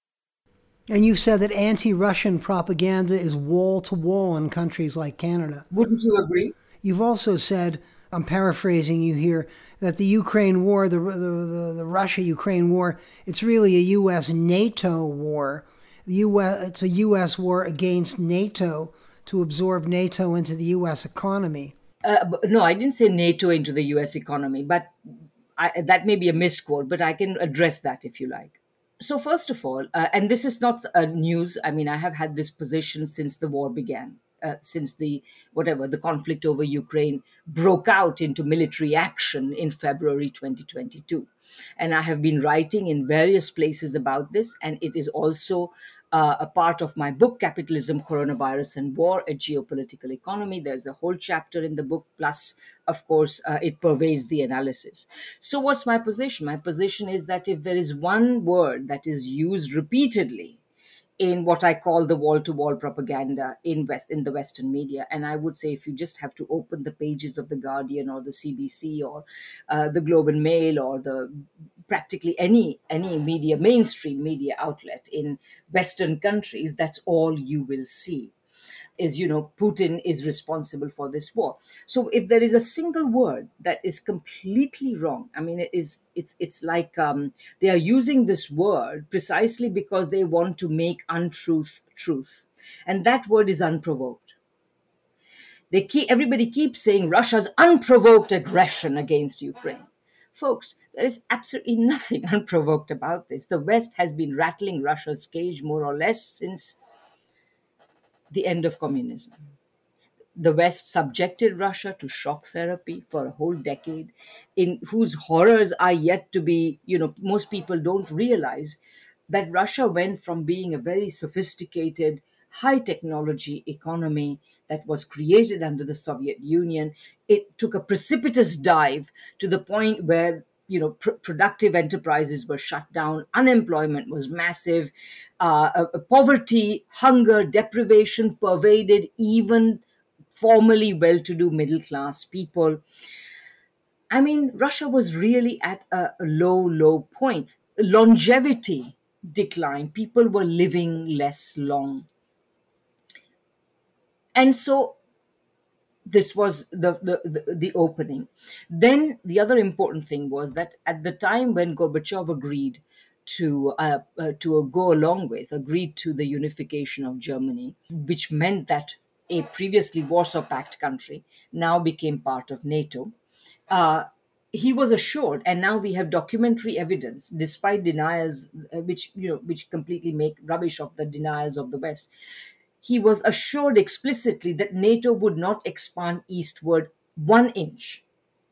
And you've said that anti-Russian propaganda is wall-to-wall in countries like Canada. Wouldn't you agree? You've also said, I'm paraphrasing you here, that the Ukraine war, the, the, the, the Russia-Ukraine war, it's really a U S NATO war. the U S, it's a U S war against NATO to absorb NATO into the U S economy. Uh, no, I didn't say NATO into the U S economy, but I, that may be a misquote, but I can address that if you like. So first of all, uh, and this is not uh, news. I mean, I have had this position since the war began, uh, since the, whatever, the conflict over Ukraine broke out into military action in February twenty twenty-two. And I have been writing in various places about this, and it is also uh, a part of my book, Capitalism, Coronavirus and War, a Geopolitical Economy. There's a whole chapter in the book, plus, of course, uh, it pervades the analysis. So what's my position? My position is that if there is one word that is used repeatedly in what I call the wall-to-wall propaganda in West in the Western media. And I would say if you just have to open the pages of the Guardian or the C B C or uh, the Globe and Mail or the practically any any media, mainstream media outlet in Western countries, that's all you will see. Is, you know, Putin is responsible for this war. So if there is a single word that is completely wrong, I mean, it is it's it's like um, they are using this word precisely because they want to make untruth truth, and that word is unprovoked. They keep everybody keeps saying Russia's unprovoked aggression against Ukraine. Folks, there is absolutely nothing unprovoked about this. The West has been rattling Russia's cage more or less since the end of communism. The West subjected Russia to shock therapy for a whole decade, in whose horrors are yet to be, you know, most people don't realize that Russia went from being a very sophisticated, high technology economy that was created under the Soviet Union. It took a precipitous dive to the point where you know, pr- productive enterprises were shut down, unemployment was massive, uh, uh, poverty, hunger, deprivation pervaded even formerly well-to-do middle-class people. I mean, Russia was really at a, a low, low point. Longevity declined. People were living less long. And so this was the, the, the, the opening. Then the other important thing was that at the time when Gorbachev agreed to uh, uh, to go along with, agreed to the unification of Germany, which meant that a previously Warsaw Pact country now became part of NATO, uh, he was assured, and now we have documentary evidence, despite denials, uh, which you know, which completely make rubbish of the denials of the West. He was assured explicitly that NATO would not expand eastward one inch.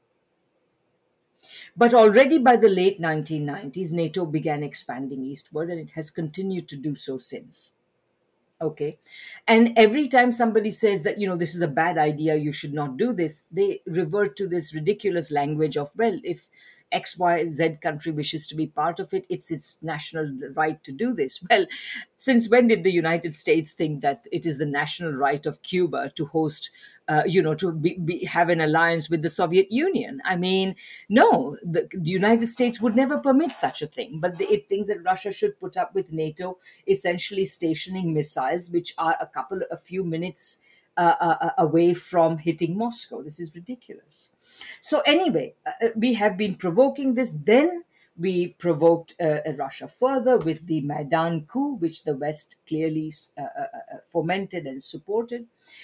But already by the late nineteen nineties, NATO began expanding eastward, and it has continued to do so since. Okay. And every time somebody says that, you know, this is a bad idea, you should not do this, they revert to this ridiculous language of, well, if X Y Z country wishes to be part of it, it's its national right to do this. Well, since when did the United States think that it is the national right of Cuba to host, uh, you know, to be, be, have an alliance with the Soviet Union? I mean, no, the, the United States would never permit such a thing. But the, it thinks that Russia should put up with NATO essentially stationing missiles, which are a couple, a few minutes uh, uh, away from hitting Moscow. This is ridiculous. So anyway, uh, we have been provoking this. Then we provoked uh, Russia further with the Maidan coup, which the West clearly uh, uh, fomented and supported.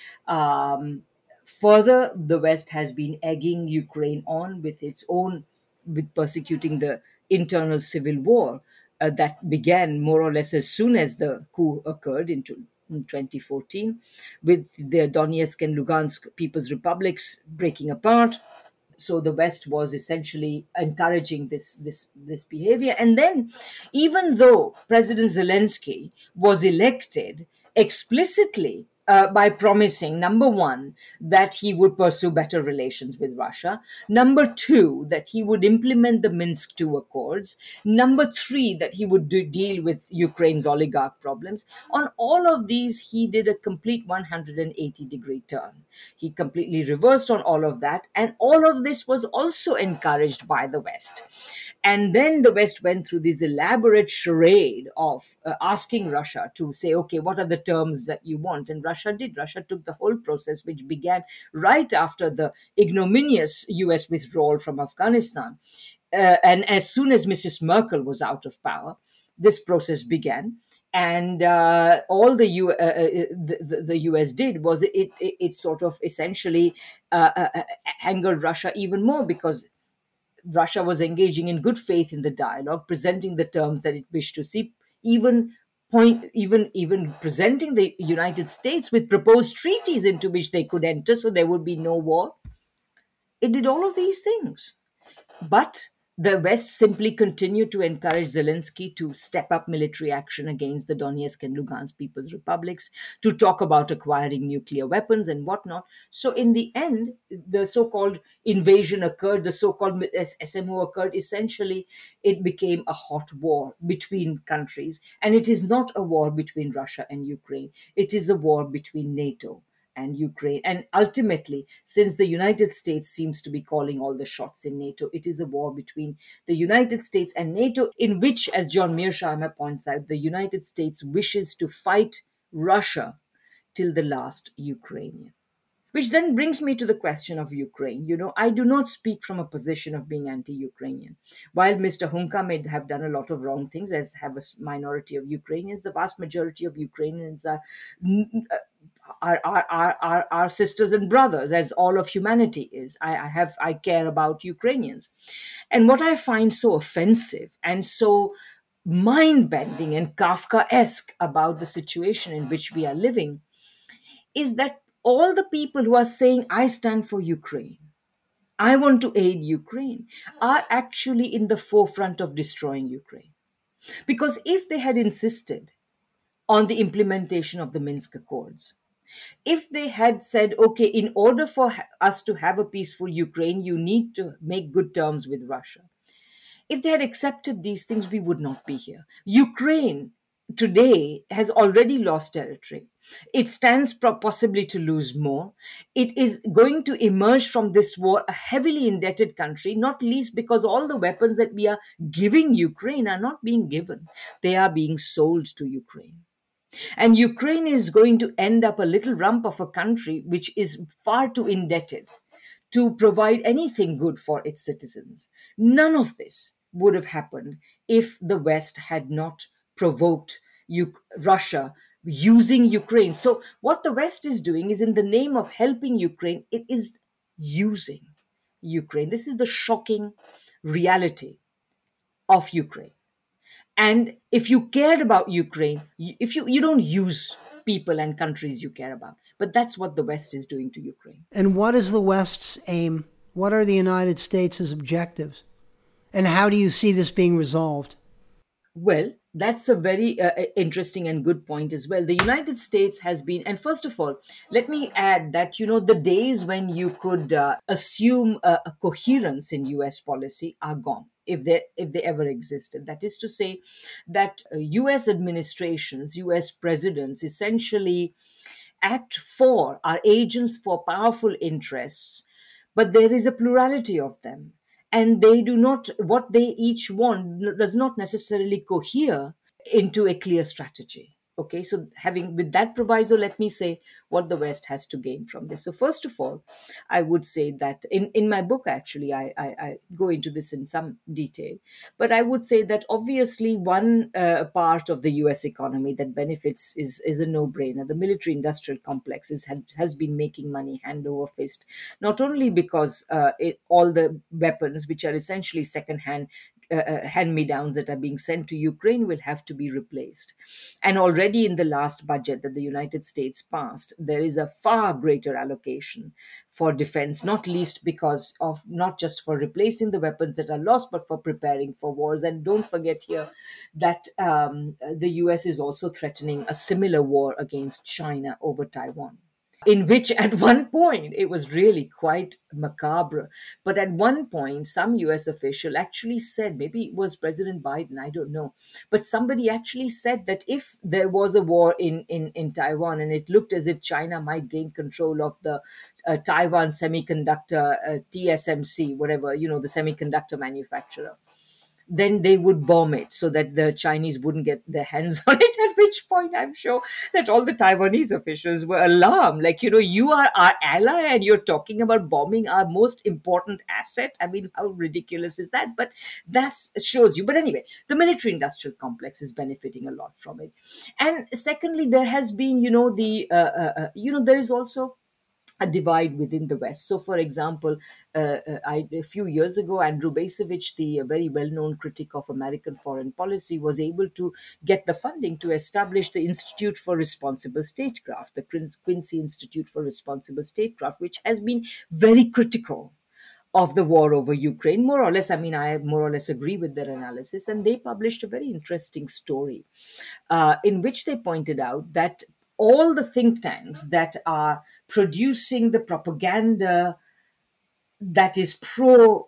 Um, further, the West has been egging Ukraine on with its own, with persecuting the internal civil war uh, that began more or less as soon as the coup occurred in twenty fourteen, with the Donetsk and Lugansk People's Republics breaking apart. So the West was essentially encouraging this, this, this behavior. And then, even though President Zelensky was elected explicitly uh, by promising, number one, that he would pursue better relations with Russia, number two, that he would implement the Minsk two Accords, number three, that he would do, deal with Ukraine's oligarch problems, on all of these, he did a complete one hundred eighty degree turn. He completely reversed on all of that. And all of this was also encouraged by the West. And then the West went through this elaborate charade of uh, asking Russia to say, okay, what are the terms that you want? And Russia did. Russia took the whole process, which began right after the ignominious U S withdrawal from Afghanistan. Uh, and as soon as Missus Merkel was out of power, this process began. And uh, all the, U, uh, uh, the, the the U S did was it it, it sort of essentially uh, uh, uh, angered Russia even more, because Russia was engaging in good faith in the dialogue, presenting the terms that it wished to see, even point even even presenting the United States with proposed treaties into which they could enter, so there would be no war. It did all of these things. But the West simply continued to encourage Zelensky to step up military action against the Donetsk and Lugansk People's Republics, to talk about acquiring nuclear weapons and whatnot. So, in the end, the so called invasion occurred, the so called S M O occurred. Essentially, it became a hot war between countries. And it is not a war between Russia and Ukraine, it is a war between NATO and Ukraine. And ultimately, since the United States seems to be calling all the shots in NATO, it is a war between the United States and NATO, in which, as John Mearsheimer points out, the United States wishes to fight Russia till the last Ukrainian. Which then brings me to the question of Ukraine. You know, I do not speak from a position of being anti-Ukrainian. While Mister Hunka may have done a lot of wrong things, as have a minority of Ukrainians, the vast majority of Ukrainians are are, are, are, are, are sisters and brothers, as all of humanity is. I, I have I care about Ukrainians. And what I find so offensive and so mind-bending and Kafkaesque about the situation in which we are living is that all the people who are saying, I stand for Ukraine, I want to aid Ukraine, are actually in the forefront of destroying Ukraine. Because if they had insisted on the implementation of the Minsk Accords, if they had said, okay, in order for us to have a peaceful Ukraine, you need to make good terms with Russia. If they had accepted these things, we would not be here. Ukraine today has already lost territory. It stands possibly to lose more. It is going to emerge from this war a heavily indebted country, not least because all the weapons that we are giving Ukraine are not being given. They are being sold to Ukraine. And Ukraine is going to end up a little rump of a country which is far too indebted to provide anything good for its citizens. None of this would have happened if the West had not provoked U- Russia using Ukraine. So what the West is doing is, in the name of helping Ukraine, it is using Ukraine. This is the shocking reality of Ukraine. And if you cared about Ukraine, if you, you don't use people and countries you care about. But that's what the West is doing to Ukraine. And what is the West's aim? What are the United States' objectives? And how do you see this being resolved? Well, that's a very uh, interesting and good point as well. The United States has been, and first of all, let me add that, you know, the days when you could uh, assume a, a coherence in U S policy are gone, if they if they ever existed. That is to say that uh, U S administrations, U S presidents essentially act for, are agents for powerful interests, but there is a plurality of them. And they do not, what they each want does not necessarily cohere into a clear strategy. Okay, so having with that proviso, let me say what the West has to gain from this. So first of all, I would say that in, in my book, actually, I, I, I go into this in some detail. But I would say that obviously one uh, part of the U S economy that benefits is, is a no-brainer. The military-industrial complex is, has been making money hand over fist, not only because uh, it, all the weapons, which are essentially second-hand Uh, hand-me-downs that are being sent to Ukraine, will have to be replaced. And already in the last budget that the United States passed, there is a far greater allocation for defense, not least because of not just for replacing the weapons that are lost, but for preparing for wars. And don't forget here that um, the U S is also threatening a similar war against China over Taiwan, in which at one point it was really quite macabre. But at one point, some U S official actually said, maybe it was President Biden, I don't know, but somebody actually said that if there was a war in, in, in Taiwan and it looked as if China might gain control of the uh, Taiwan semiconductor, uh, T S M C, whatever, you know, the semiconductor manufacturer, then they would bomb it so that the Chinese wouldn't get their hands on it. At which point, I'm sure that all the Taiwanese officials were alarmed. Like, you know, you are our ally and you're talking about bombing our most important asset. I mean, how ridiculous is that? But that shows you. But anyway, the military industrial complex is benefiting a lot from it. And secondly, there has been, you know, the, uh, uh, uh, you know, there is also a divide within the West. So, for example, uh, uh, I, a few years ago, Andrew Bacevich, the uh, very well-known critic of American foreign policy, was able to get the funding to establish the Institute for Responsible Statecraft, the Quincy Institute for Responsible Statecraft, which has been very critical of the war over Ukraine, more or less. I mean, I more or less agree with their analysis. And they published a very interesting story uh, in which they pointed out that all the think tanks that are producing the propaganda that is pro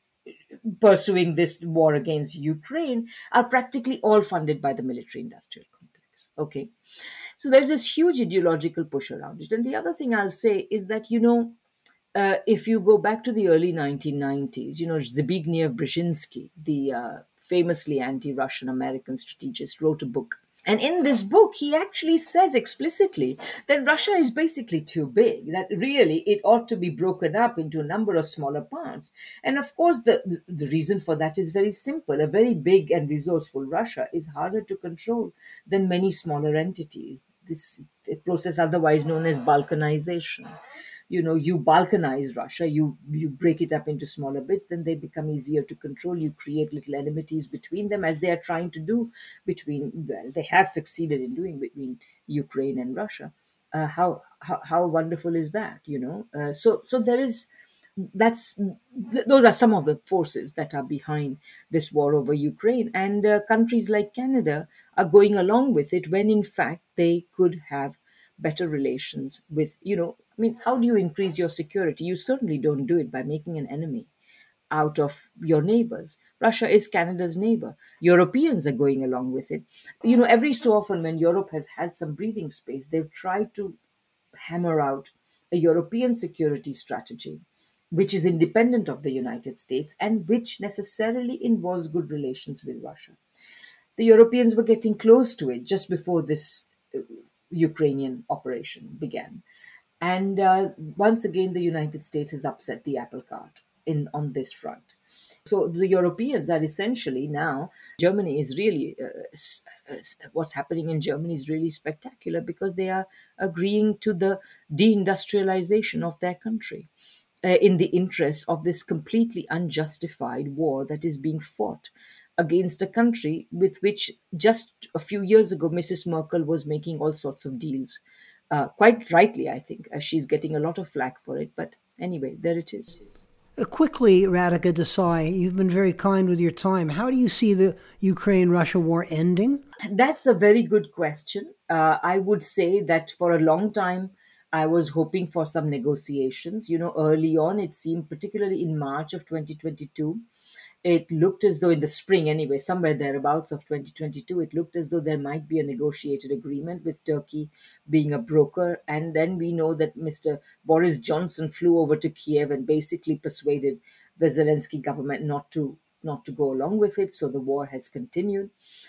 pursuing this war against Ukraine are practically all funded by the military industrial complex. Okay. So there's this huge ideological push around it. And the other thing I'll say is that, you know, uh, if you go back to the early nineteen nineties, you know, Zbigniew Brzezinski, the uh, famously anti-Russian American strategist, wrote a book. And in this book, he actually says explicitly that Russia is basically too big, that really it ought to be broken up into a number of smaller parts. And of course, the, the reason for that is very simple. A very big and resourceful Russia is harder to control than many smaller entities. This process, otherwise known as balkanization. You know, you balkanize Russia, you you break it up into smaller bits, then they become easier to control. You create little enmities between them, as they are trying to do between, well, they have succeeded in doing between Ukraine and Russia. Uh, how, how how wonderful is that? You know, uh, so so there is. That's those are some of the forces that are behind this war over Ukraine, and uh, countries like Canada are going along with it when in fact they could have better relations with, you know, I mean, how do you increase your security? You certainly don't do it by making an enemy out of your neighbors. Russia is Canada's neighbor. Europeans are going along with it. You know, every so often when Europe has had some breathing space, they've tried to hammer out a European security strategy which is independent of the United States and which necessarily involves good relations with Russia. The Europeans were getting close to it just before this uh, Ukrainian operation began. And uh, once again, the United States has upset the apple cart in on this front. So the Europeans are essentially now, Germany is really, uh, s- s- what's happening in Germany is really spectacular because they are agreeing to the deindustrialization of their country uh, in the interest of this completely unjustified war that is being fought against a country with which just a few years ago Missus Merkel was making all sorts of deals. Uh, quite rightly, I think. Uh, she's getting a lot of flack for it. But anyway, there it is. Uh, quickly, Radhika Desai, you've been very kind with your time. How do you see the Ukraine-Russia war ending? That's a very good question. Uh, I would say that for a long time, I was hoping for some negotiations. You know, early on, it seemed, particularly in March of twenty twenty-two, it looked as though in the spring, anyway, somewhere thereabouts of twenty twenty-two, it looked as though there might be a negotiated agreement with Turkey being a broker. And then we know that Mister Boris Johnson flew over to Kiev and basically persuaded the Zelensky government not to not to go along with it. So the war has continued.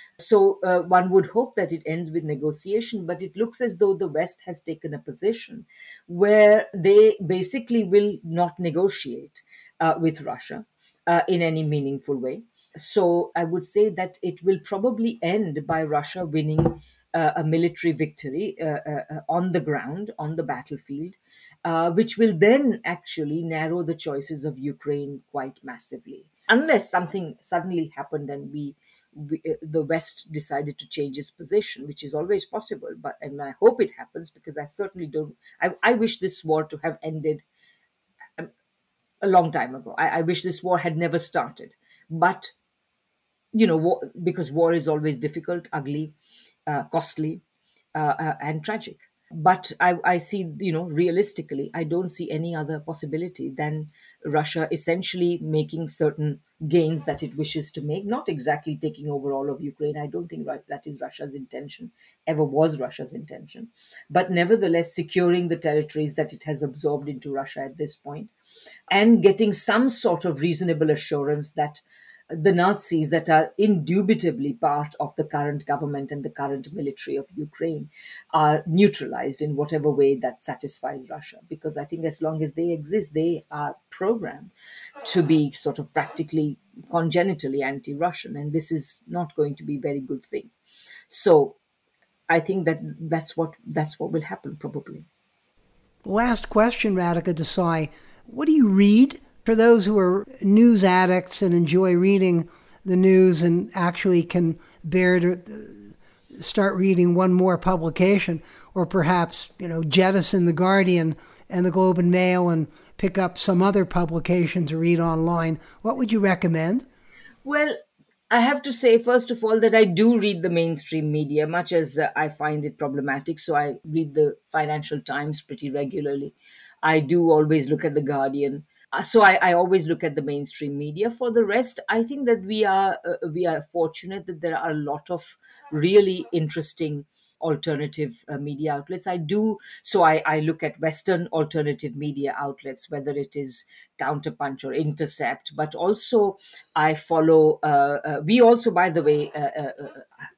So uh, one would hope that it ends with negotiation, but it looks as though the West has taken a position where they basically will not negotiate uh, with Russia uh, in any meaningful way. So I would say that it will probably end by Russia winning uh, a military victory uh, uh, uh, on the ground, on the battlefield, uh, which will then actually narrow the choices of Ukraine quite massively. Unless something suddenly happened and we, we uh, the West decided to change its position, which is always possible. But and I hope it happens because I certainly don't. I, I wish this war to have ended a long time ago. I, I wish this war had never started. But you know, war, because war is always difficult, ugly, uh, costly, uh, uh, and tragic. But I, I see, you know, realistically, I don't see any other possibility than Russia essentially making certain gains that it wishes to make, not exactly taking over all of Ukraine. I don't think that is Russia's intention, ever was Russia's intention. But nevertheless, securing the territories that it has absorbed into Russia at this point and getting some sort of reasonable assurance that the Nazis that are indubitably part of the current government and the current military of Ukraine are neutralized in whatever way that satisfies Russia. Because I think as long as they exist, they are programmed to be sort of practically congenitally anti-Russian, and this is not going to be a very good thing. So I think that that's what that's what will happen probably. Last question, Radhika Desai. What do you read? For those who are news addicts and enjoy reading the news and actually can bear to start reading one more publication, or perhaps, you know, jettison The Guardian and the Globe and Mail and pick up some other publication to read online, what would you recommend? Well, I have to say, first of all, that I do read the mainstream media, much as uh, I find it problematic. So I read the Financial Times pretty regularly. I do always look at The Guardian. Uh, So I, I always look at the mainstream media. For the rest, I think that we are uh, we are fortunate that there are a lot of really interesting alternative uh, media outlets. I do so. I, I look at Western alternative media outlets, whether it is Counterpunch or Intercept, but also I follow. Uh, uh, we also, by the way. Uh, uh, uh,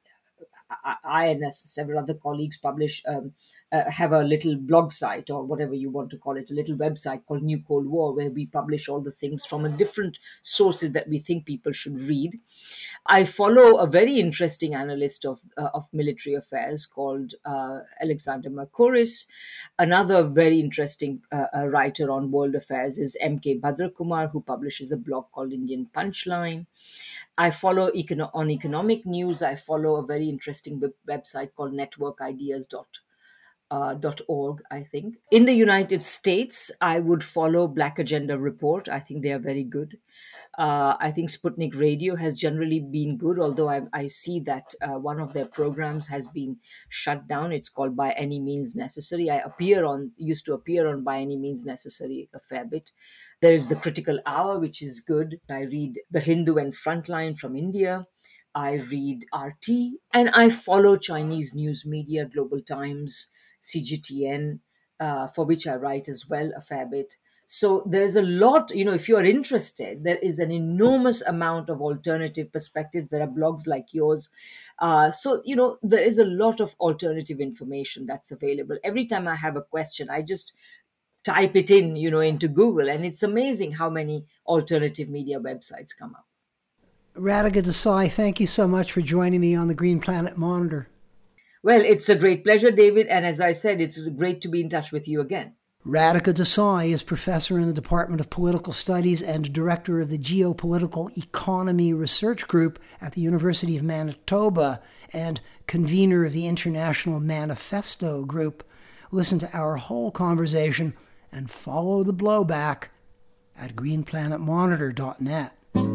I and as several other colleagues publish, um, uh, have a little blog site or whatever you want to call it, a little website called New Cold War, where we publish all the things from a different sources that we think people should read. I follow a very interesting analyst of uh, of military affairs called uh, Alexander Mercouris. Another very interesting uh, uh, writer on world affairs is M K Bhadrakumar, who publishes a blog called Indian Punchline. I follow econo- on economic news. I follow a very interesting web- website called network ideas dot org, I think. In the United States, I would follow Black Agenda Report. I think they are very good. Uh, I think Sputnik Radio has generally been good, although I, I see that uh, one of their programs has been shut down. It's called By Any Means Necessary. I appear on, used to appear on By Any Means Necessary a fair bit. There is the Critical Hour, which is good. I read The Hindu and Frontline from India. I read R T, and I follow Chinese news media, Global Times, C G T N, uh, for which I write as well a fair bit. So there's a lot, you know, if you are interested, there is an enormous amount of alternative perspectives. There are blogs like yours. Uh, so, you know, there is a lot of alternative information that's available. Every time I have a question, I just type it in, you know, into Google, and it's amazing how many alternative media websites come up. Radhika Desai, thank you so much for joining me on the Green Planet Monitor. Well, it's a great pleasure, David. And as I said, it's great to be in touch with you again. Radhika Desai is professor in the Department of Political Studies and director of the Geopolitical Economy Research Group at the University of Manitoba and convener of the International Manifesto Group. Listen to our whole conversation and follow the blowback at green planet monitor dot net.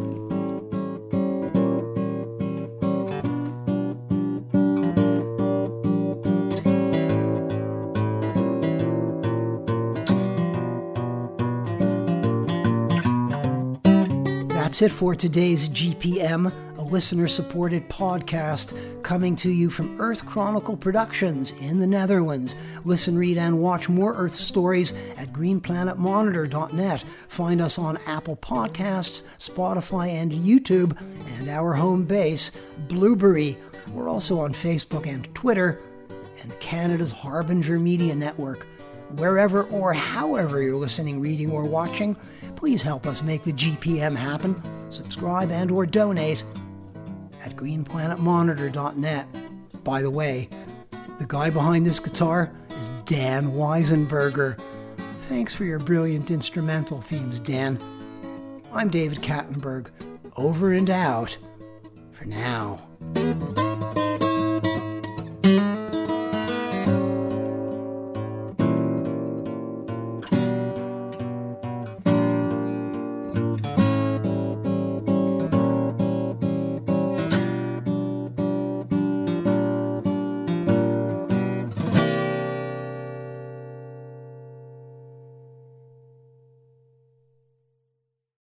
That's it for today's G P M, a listener-supported podcast coming to you from Earth Chronicle Productions in the Netherlands. Listen, read, and watch more Earth stories at green planet monitor dot net. Find us on Apple Podcasts, Spotify, and YouTube, and our home base, Blueberry. We're also on Facebook and Twitter, and Canada's Harbinger Media Network. Wherever or however you're listening, reading, or watching, please help us make the G P M happen. Subscribe and or donate at green planet monitor dot net. By the way, the guy behind this guitar is Dan Weisenberger. Thanks for your brilliant instrumental themes, Dan. I'm David Kattenberg. Over and out for now.